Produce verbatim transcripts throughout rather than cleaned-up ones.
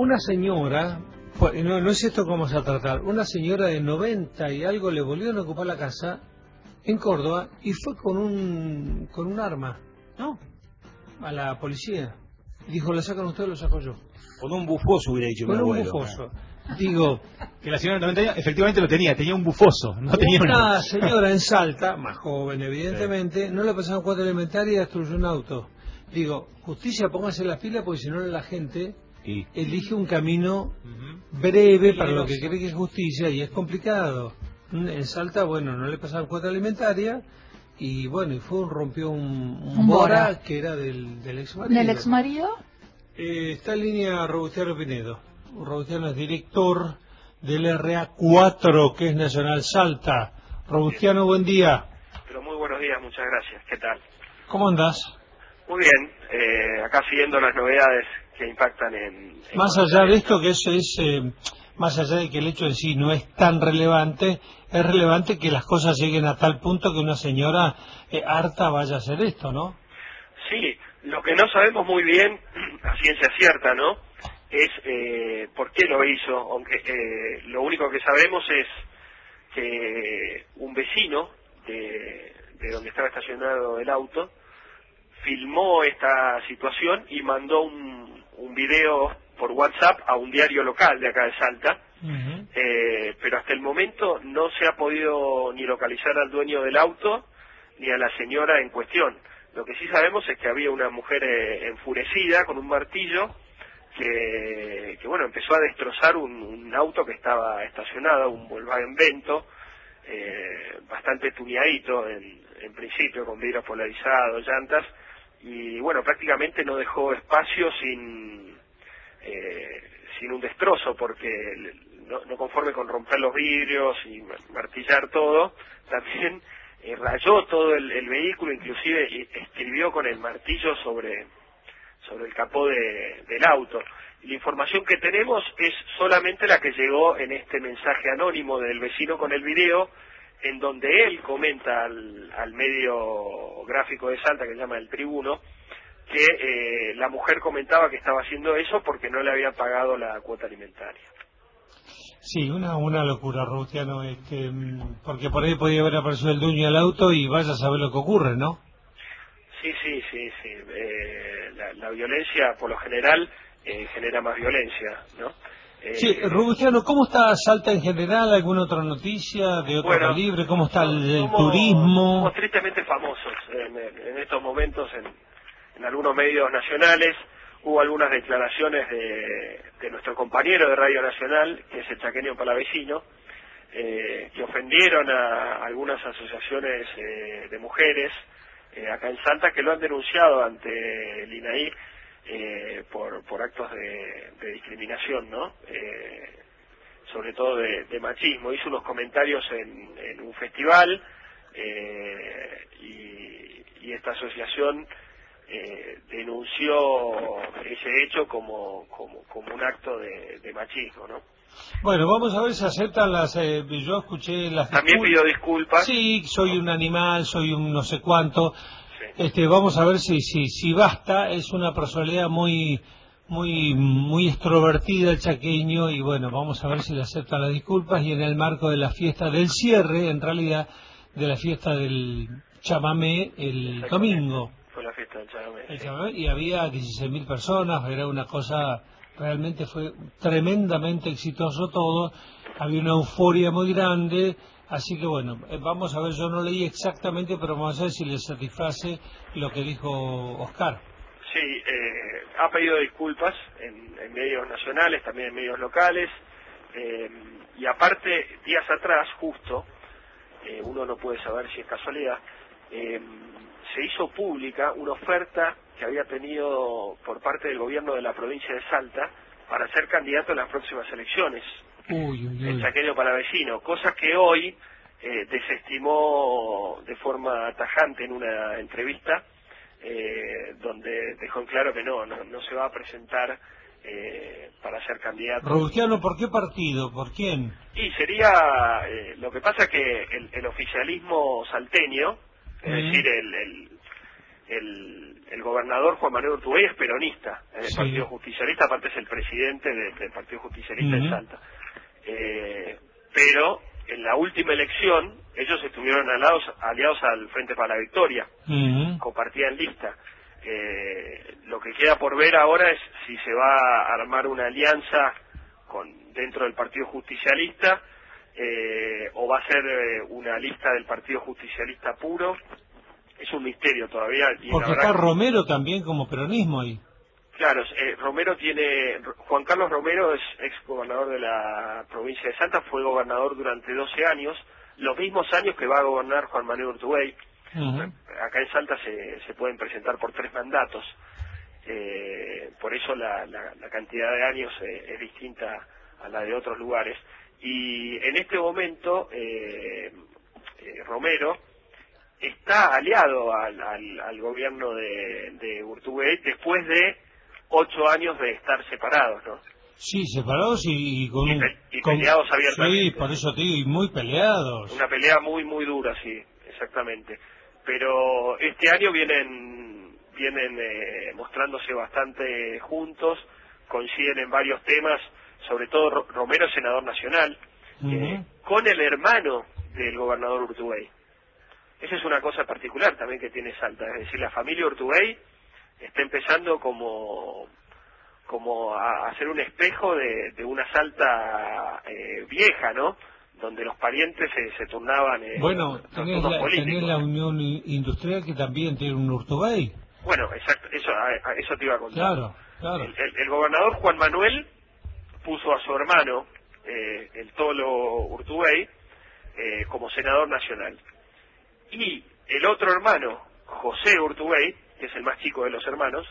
una señora, no, no es esto cómo vamos a tratar, una señora de noventa y algo le volvieron a ocupar la casa en Córdoba y fue con un con un arma, ¿no? A la policía. Dijo, ¿la sacan ustedes o lo saco yo? Con un bufoso hubiera dicho mi Con un abuelo. bufoso. Digo, que la señora de noventa años efectivamente lo tenía, tenía un bufoso, no tenía una una... señora en Salta, más joven evidentemente, sí. No le pasaron cuatro elementarias y destruyó un auto. Digo, justicia, póngase las pilas porque si no la gente sí. elige un camino uh-huh. breve para lo que cree que es justicia y es complicado. En Salta, bueno, no le pasaron cuatro alimentaria y bueno, y fue un rompió un, un, un bora, bora que era del, del ex marido. ¿Del ex marido? Eh, está en línea Robustiano Pinedo. Robustiano es director del R A cuatro, que es Nacional Salta. Robustiano, buen día. Pero muy buenos días, muchas gracias. ¿Qué tal? ¿Cómo andás? Muy bien, eh, acá siguiendo las novedades que impactan en... en más allá de esto, que eso es, eh, más allá de que el hecho en sí no es tan relevante, es relevante que las cosas lleguen a tal punto que una señora eh, harta vaya a hacer esto, ¿no? Sí, lo que no sabemos muy bien, a ciencia cierta, ¿no?, es eh, por qué lo hizo, aunque eh, lo único que sabemos es que un vecino de, de donde estaba estacionado el auto filmó esta situación y mandó un, un video por WhatsApp a un diario local de acá de Salta, uh-huh. eh, pero hasta el momento no se ha podido ni localizar al dueño del auto ni a la señora en cuestión. Lo que sí sabemos es que había una mujer eh, enfurecida con un martillo que, que bueno, empezó a destrozar un, un auto que estaba estacionado, un Volkswagen Vento, eh, bastante tuneadito en, en principio, con vidrios polarizados, llantas, y bueno, prácticamente no dejó espacio sin eh, sin un destrozo, porque no, no conforme con romper los vidrios y martillar todo, también eh, rayó todo el, el vehículo, inclusive y escribió con el martillo sobre sobre el capó de, del auto. Y la información que tenemos es solamente la que llegó en este mensaje anónimo del vecino con el video, en donde él comenta al, al medio gráfico de Salta, que se llama El Tribuno, que eh, la mujer comentaba que estaba haciendo eso porque no le habían pagado la cuota alimentaria. Sí, una una locura, Robustiano, este, porque por ahí podía haber aparecido el dueño del auto y vaya a saber lo que ocurre, ¿no? Sí, sí, sí, sí. Eh, la, la violencia, por lo general, eh, genera más violencia, ¿no? Eh, sí, Robustiano, ¿cómo está Salta en general? ¿Alguna otra noticia de otro bueno, calibre? ¿Cómo está el, el somos, turismo? Somos tristemente famosos en, en estos momentos en, en algunos medios nacionales. Hubo algunas declaraciones de, de nuestro compañero de Radio Nacional, que es el chaqueño palavecino, eh, que ofendieron a algunas asociaciones eh, de mujeres eh, acá en Salta, que lo han denunciado ante el I N A I eh, por, por actos de, de discriminación, ¿no? Eh, sobre todo de, de machismo. Hizo unos comentarios en, en un festival eh, y, y esta asociación eh, denunció ese hecho como, como, como un acto de, de machismo, ¿no? Bueno, vamos a ver si aceptan las... Eh, yo escuché las... También pidió disculpas. Sí, soy un animal, soy un no sé cuánto. Sí. Este, vamos a ver si, si, si basta. Es una personalidad muy... muy muy extrovertida el chaqueño y bueno, vamos a ver si le aceptan las disculpas y en el marco de la fiesta del cierre, en realidad, de la fiesta del chamamé el domingo. Fue la fiesta del chamamé, el sí. chamamé y había dieciséis mil personas, era una cosa, realmente fue tremendamente exitoso todo, había una euforia muy grande, así que bueno, vamos a ver, yo no leí exactamente, pero vamos a ver si le satisface lo que dijo Oscar. Sí, eh, ha pedido disculpas en, en medios nacionales, también en medios locales, eh, y aparte, días atrás, justo, eh, uno no puede saber si es casualidad, eh, se hizo pública una oferta que había tenido por parte del gobierno de la provincia de Salta para ser candidato en las próximas elecciones, uy, uy, uy. el chaqueño palavecino, cosa que hoy eh, desestimó de forma tajante en una entrevista, Eh, donde dejó en claro que no, no, no se va a presentar eh, para ser candidato. Robustiano, ¿por qué partido? ¿Por quién? Y sería, eh, lo que pasa que el, el oficialismo salteño, es mm. decir, el, el, el, el gobernador Juan Manuel Urtubey es peronista, es del Sí. Partido Justicialista, aparte es el presidente de, del Partido Justicialista Uh-huh. en Salta. Eh, pero en la última elección ellos estuvieron aliados, aliados al Frente para la Victoria, Uh-huh. compartían lista. Eh, lo que queda por ver ahora es si se va a armar una alianza con dentro del Partido Justicialista eh, o va a ser eh, una lista del Partido Justicialista puro. Es un misterio todavía. Y Porque la verdad está que- Romero también como peronismo ahí. Claro, eh, Romero tiene, Juan Carlos Romero es ex gobernador de la provincia de Salta, fue gobernador durante doce años, los mismos años que va a gobernar Juan Manuel Urtubey. Uh-huh. Acá en Salta se, se pueden presentar por tres mandatos, eh, por eso la, la, la cantidad de años eh, es distinta a la de otros lugares. Y en este momento eh, eh, Romero está aliado al, al, al gobierno de, de Urtubey después de ocho años de estar separados, ¿no? Sí, separados y, y con Y un... pe- y con- peleados abiertamente. Sí, por eso te digo, y muy peleados. Una pelea muy, muy dura, sí, exactamente. Pero este año vienen vienen eh, mostrándose bastante juntos, coinciden en varios temas, sobre todo Ro- Romero, senador nacional, Uh-huh. eh, con el hermano del gobernador Urtubey. Esa es una cosa particular también que tiene Salta, es decir, la familia Urtubey está empezando como como a hacer un espejo de, de una Salta eh, vieja, ¿no? Donde los parientes se, se turnaban en Bueno, los tenés turnos la, políticos. tenés la Unión I- Industrial que también tiene un Urtubey. Bueno, exacto, eso, a, a eso te iba a contar. Claro, claro. El, el- el gobernador Juan Manuel puso a su hermano, eh, el Tolo Urtubey, eh, como senador nacional. Y el otro hermano, José Urtubey, que es el más chico de los hermanos,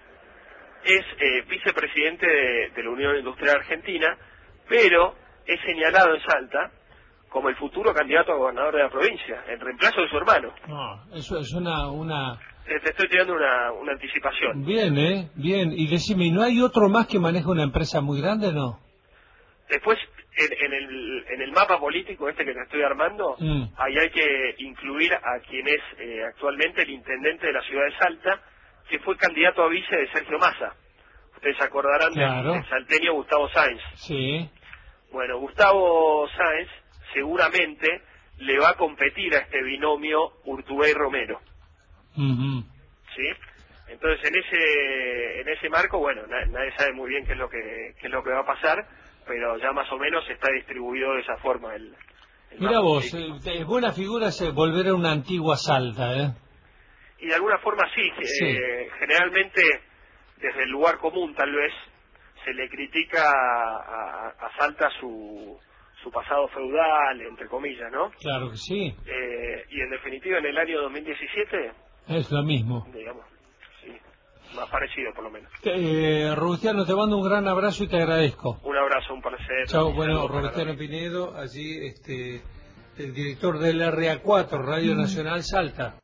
es eh, vicepresidente de, de la Unión Industrial Argentina, pero es señalado en Salta como el futuro candidato a gobernador de la provincia, en reemplazo de su hermano. No, eso es una... una... Te, te estoy tirando una, una anticipación. Bien, ¿eh? Bien. Y decime, ¿y no hay otro más que maneja una empresa muy grande, no? Después, en, en el, en el mapa político este que te estoy armando, Mm. ahí hay que incluir a quien es eh, actualmente el intendente de la ciudad de Salta, que fue candidato a vice de Sergio Massa. Ustedes se acordarán del- Claro. del salteño Gustavo Sáenz. Sí. Bueno, Gustavo Sáenz seguramente le va a competir a este binomio Urtubey-Romero, Ujú. ¿sí? Entonces, en ese en ese marco, bueno, na- nadie sabe muy bien qué es lo que qué es lo que va a pasar, pero ya más o menos está distribuido de esa forma el, el Mira mapa vos, político. eh, es buena figura se volver a una antigua Salta, ¿eh? Y de alguna forma sí, Sí. eh, generalmente desde el lugar común tal vez se le critica a, a- a Salta su, su pasado feudal, entre comillas, ¿no? Claro que sí, Eh, y en definitiva en el año dos mil diecisiete, es lo mismo. digamos, sí, más parecido por lo menos. Eh, Robustiano, te mando un gran abrazo y te agradezco. Un abrazo, un placer. Chao, Y bueno, saludos para Robustiano la- Pinedo, allí este, el director del R A cuatro, Radio Nacional Salta.